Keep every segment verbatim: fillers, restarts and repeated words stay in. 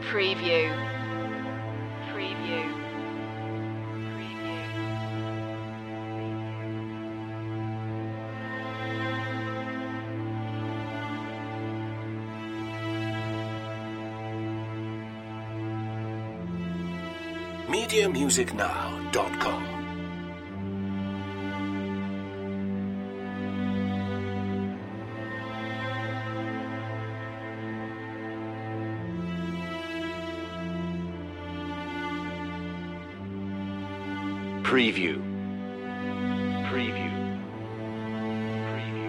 Preview. Preview. Preview. media music now dot com. Preview. Preview. Preview.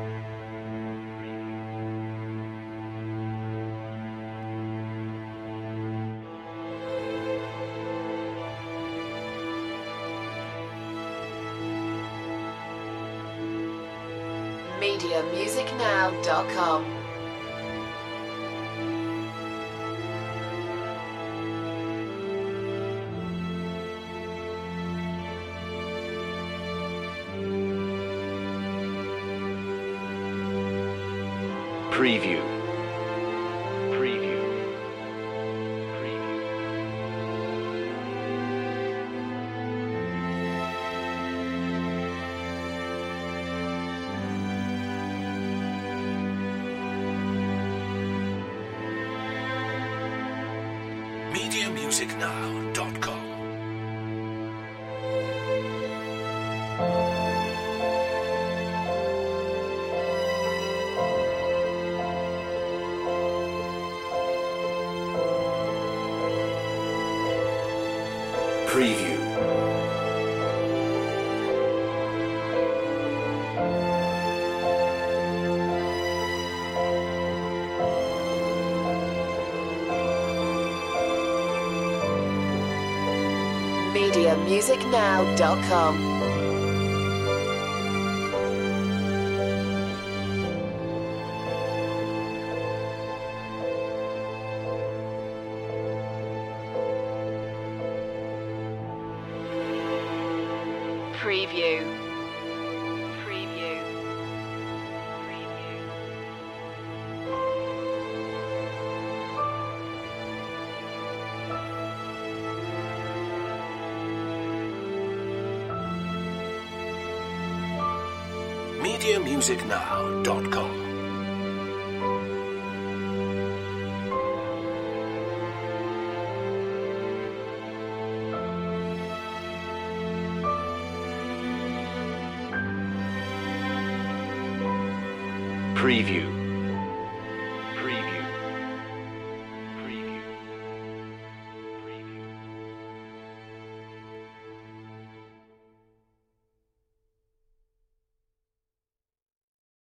media music now dot com. Preview. Preview. Preview. media music now dot com. Preview. media music now dot com. Preview. Preview. Preview. media music now dot com. Preview.